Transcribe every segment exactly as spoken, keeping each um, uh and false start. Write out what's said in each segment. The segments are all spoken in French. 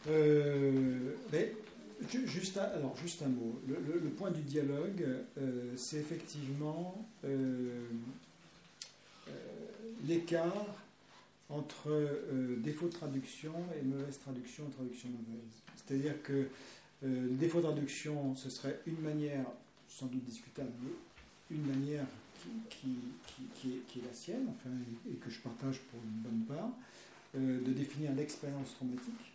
Euh, mais, juste, un, alors, juste un mot. Le, le, le point du dialogue, euh, c'est effectivement euh, euh, l'écart entre euh, défaut de traduction et mauvaise traduction, traduction mauvaise. C'est-à-dire que euh, le défaut de traduction, ce serait une manière, sans doute discutable, mais une manière qui, qui, qui, qui, est, qui est la sienne, enfin, et, et que je partage pour une bonne part, euh, de définir l'expérience traumatique.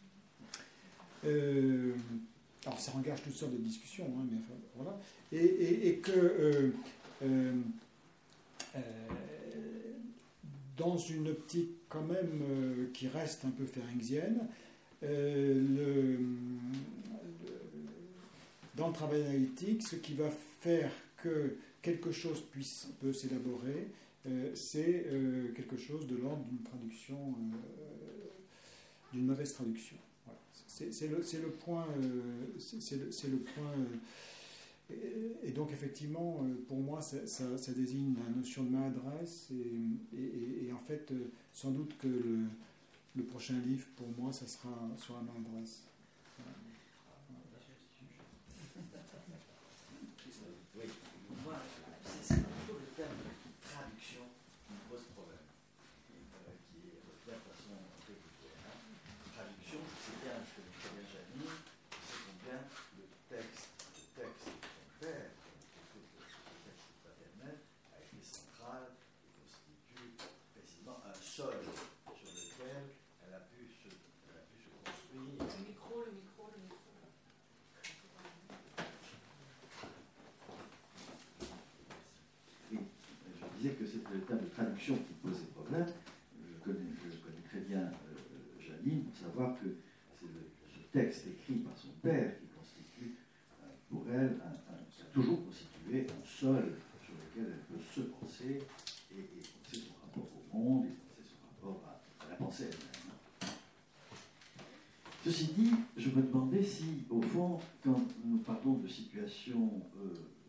Euh, alors ça engage toutes sortes de discussions, hein, mais enfin, voilà. Et, et, et que euh, euh, euh, dans une optique quand même euh, qui reste un peu pharynxienne, euh, le, le, dans le travail analytique, ce qui va faire que quelque chose puisse, peut s'élaborer, euh, c'est euh, quelque chose de l'ordre d'une traduction, euh, d'une mauvaise traduction. Voilà. C'est, c'est, le, c'est le point. Euh, c'est, c'est, le, c'est le point euh, et, et donc effectivement, euh, pour moi, ça, ça, ça désigne la notion de maladresse et, et, et, et en fait, euh, sans doute que le, le prochain livre, pour moi, ça sera sur la maladresse. Voilà. Oui, moi, c'est plutôt le terme de traduction qui me pose problème, euh, qui est retenu de façon très littéraire. Traduction, je sais bien, je connais très bien Janine, je sais combien le texte, le texte de son père, quelque chose de le texte paternel, a été central et constitue précisément un sol sur lequel elle a pu se, elle a pu se construire. Le micro, le micro, le micro. Je disais que c'était le terme de traduction qui posait problème. Je connais, je connais très bien euh, Janine pour savoir que c'est le, ce texte écrit par son père qui constitue euh, pour elle, un, un, qui a toujours constitué un sol sur lequel elle peut se penser et, et penser son rapport au monde et penser son rapport à, à la pensée elle-même. Ceci dit, je me demandais si, au fond, quand nous parlons de situations euh,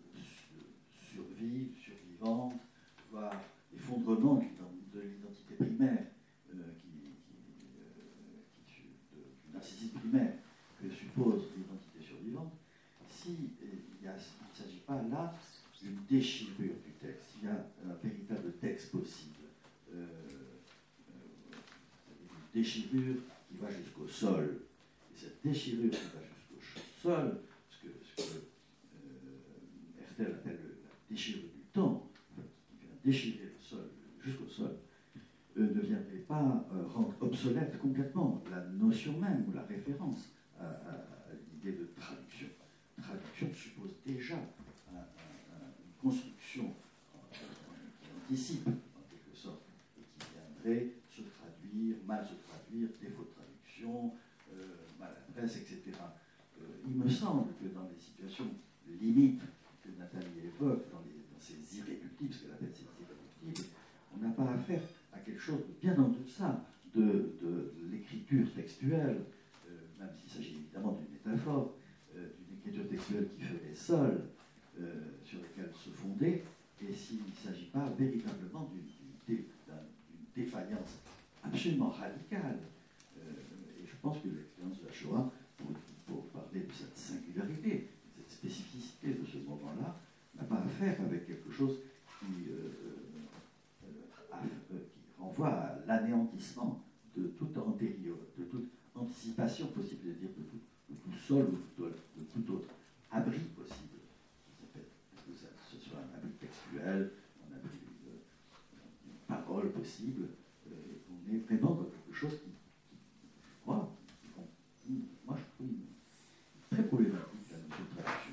survie, survivante, voire effondrement de l'identité primaire, euh, qui, qui, euh, qui, de, du narcissisme primaire que suppose l'identité survivante, si euh, il ne s'agit pas là d'une déchirure du texte, il y a un véritable texte possible, euh, euh, une déchirure qui va jusqu'au sol. Et cette déchirure qui va jusqu'au sol, ce que, ce que euh, Hertel appelle la déchirure du temps, qui vient déchirer le sol jusqu'au sol, euh, ne viendrait pas euh, rendre obsolète complètement la notion même ou la référence à, à, à l'idée de traduction. Traduction suppose déjà un, un, un, une construction euh, qui anticipe, en quelque sorte, et qui viendrait se traduire, mal se traduire, défaut de traduction, euh, maladresse, et cetera. Euh, il me semble que dans les situations limites que Nathalie évoque, dans, les, dans ces irréductibles, ce qu'elle appelle ces irréductibles, on n'a pas affaire à quelque chose de bien en deçà de, de, de l'écriture textuelle, euh, même s'il s'agit évidemment d'une métaphore, euh, d'une écriture textuelle qui ferait sol, euh, sur laquelle se fonder, et s'il ne s'agit pas véritablement d'une, d'une, d'une défaillance absolument radicale. Euh, et je pense que l'expérience de la Shoah, pour, pour parler de cette singularité, de cette spécificité de ce moment-là, n'a pas à faire avec quelque chose qui, euh, euh, a, euh, qui renvoie à l'anéantissement de toute antérieur, de toute anticipation possible, c'est-à-dire de tout, de tout sol ou de, de tout autre abri possible, que ce soit un abri textuel, un abri de, une parole possible, euh, on est vraiment dans quelque chose qui, qui je crois, qui, moi je trouve très problématique la notion de traduction.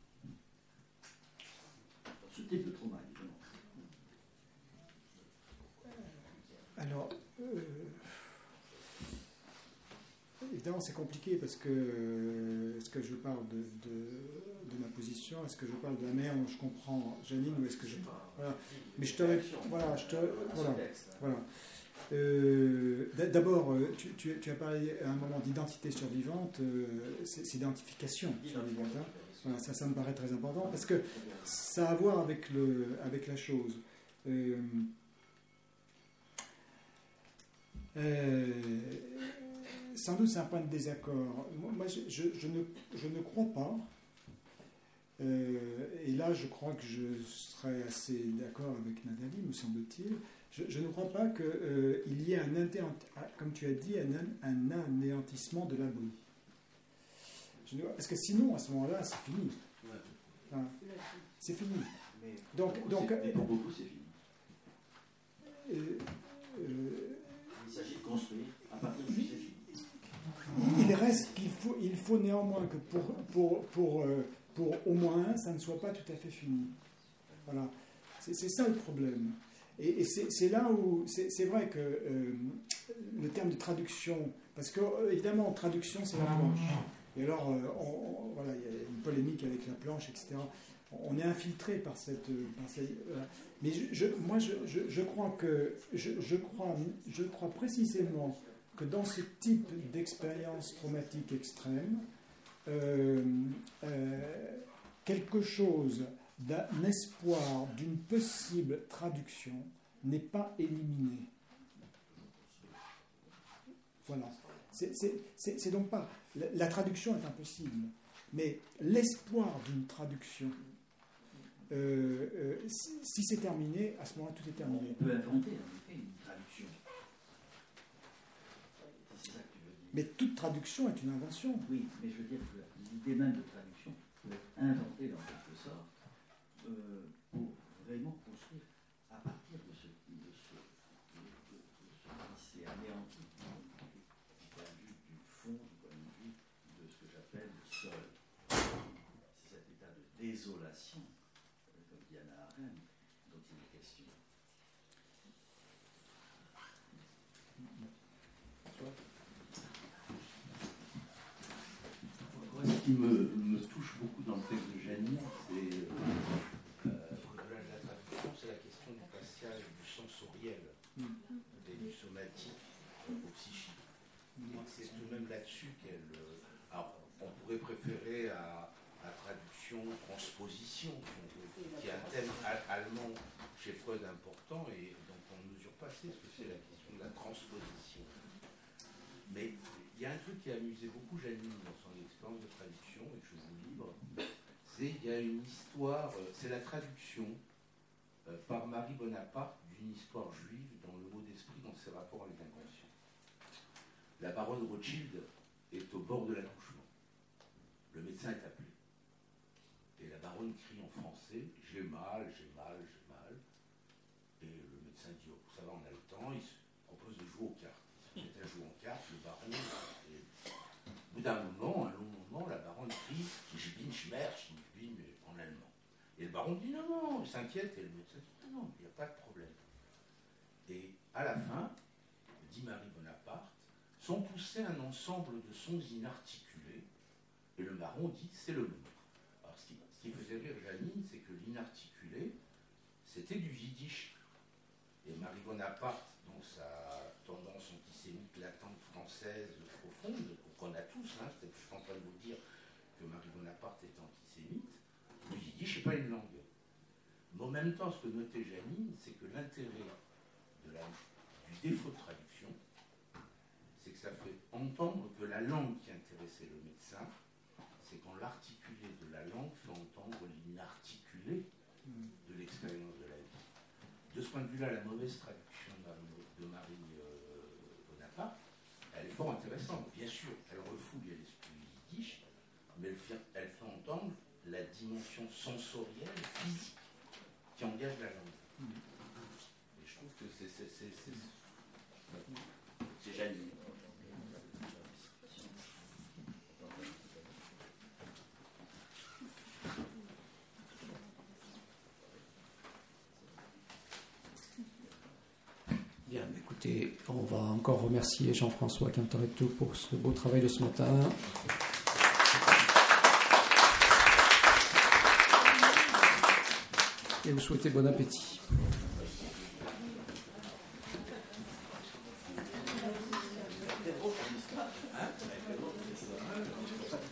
Dans ce type de trauma, évidemment. Alors, euh, évidemment, c'est compliqué parce que euh, est-ce que je parle de, de, de ma position, est-ce que je parle de la manière dont je comprends Janine, ou est-ce que je voilà. Mais je te voilà, je te voilà, voilà. Euh, d'abord, tu, tu, tu as parlé à un moment d'identité survivante, euh, c'est, c'est identification survivante. Hein. Voilà, ça, ça me paraît très important parce que ça a à voir avec le, avec la chose. Euh, sans doute c'est un point de désaccord. Moi, moi je, je, je, ne, je ne crois pas, euh, et là je crois que je serais assez d'accord avec Nathalie, me semble-t-il, je, je ne crois pas qu'il euh, y ait, un comme tu as dit, un, un anéantissement de l'abri. Parce que sinon, à ce moment-là, c'est fini. Enfin, c'est fini. Mais donc, donc, mais pour beaucoup, c'est fini. Euh, euh, il s'agit de construire à partir de ce c'est fini. Il reste qu'il faut, il faut néanmoins que pour, pour, pour, euh, pour au moins un, ça ne soit pas tout à fait fini. Voilà. C'est, c'est ça le problème. Et, et c'est, c'est là où c'est, c'est vrai que euh, le terme de traduction, parce que évidemment, traduction, c'est la planche. Et alors, euh, on, on, voilà, il y a une polémique avec la planche, et cetera. On est infiltré par cette... Par cette euh, mais je, je, moi, je, je, je crois que... Je, je, crois, je crois précisément que dans ce type d'expérience traumatique extrême, euh, euh, quelque chose d'un espoir d'une possible traduction n'est pas éliminé. Voilà. C'est, c'est, c'est, c'est donc pas... La, la traduction est impossible, mais l'espoir d'une traduction, euh, euh, si, si c'est terminé, à ce moment-là, tout est terminé. On peut inventer, en effet, une traduction. C'est ça que tu veux dire. Mais toute traduction est une invention. Oui, mais je veux dire que l'idée même de traduction peut être inventée dans quelque sorte euh, pour vraiment construire à partir de ce, de ce, de, de, de ce qui s'est anéanti. Désolation, comme dit Hannah Arendt, dont il est question. Moi, ce qui me, me touche beaucoup dans le texte de Janine, c'est euh, au-delà de la traduction, c'est la question du passage du sensoriel et du somatique au psychique. Et c'est tout de même là-dessus qu'elle. Alors, on pourrait préférer à la traduction, transposition, qui est un thème allemand chez Freud important et dont on ne mesure pas assez, parce que c'est la question de la transposition. Mais il y a un truc qui a amusé beaucoup Janine dans son expérience de traduction, et que je vous livre, c'est qu'il y a une histoire, c'est la traduction euh, par Marie Bonaparte d'une histoire juive dans le mot d'esprit, dans ses rapports avec l'inconscient. La baronne Rothschild est au bord de l'accouchement. Le médecin est appelé. Et la baronne crie en français, j'ai mal, j'ai mal, j'ai mal. Et le médecin dit, oh, ça va, on a le temps, il se propose de jouer aux cartes. Il se met à jouer aux cartes, le baron, et au bout d'un moment, un long moment, la baronne crie, ich bin schmerz, ich bin en allemand. Et le baron dit, non, non, il s'inquiète, et le médecin dit, non, non, il n'y a pas de problème. Et à la fin, dit Marie Bonaparte, sont poussés un ensemble de sons inarticulés, et le baron dit, c'est le même. Ce qui faisait rire Janine, c'est que l'inarticulé, c'était du yiddish. Et Marie Bonaparte, dans sa tendance antisémite latente française profonde, qu'on a tous, hein, je suis en train de vous dire que Marie Bonaparte est antisémite, le yiddish n'est pas une langue. Mais en même temps, ce que notait Janine, c'est que l'intérêt de la, du défaut de traduction, c'est que ça fait entendre que la langue qui intéressait le médecin, c'est quand l'articulé de la langue fait entendre l'inarticulé de l'expérience de la vie. De ce point de vue-là, la mauvaise traduction de Marie euh, Bonaparte, elle est fort intéressante. Bien sûr, elle refoule l'esprit yiddish, mais elle fait, elle fait entendre la dimension sensorielle, physique, qui engage la langue. Et je trouve que c'est, c'est, c'est, c'est, c'est Janine. Bien, écoutez, on va encore remercier Jean-François Quintoretto pour ce beau travail de ce matin. Et vous souhaiter bon appétit.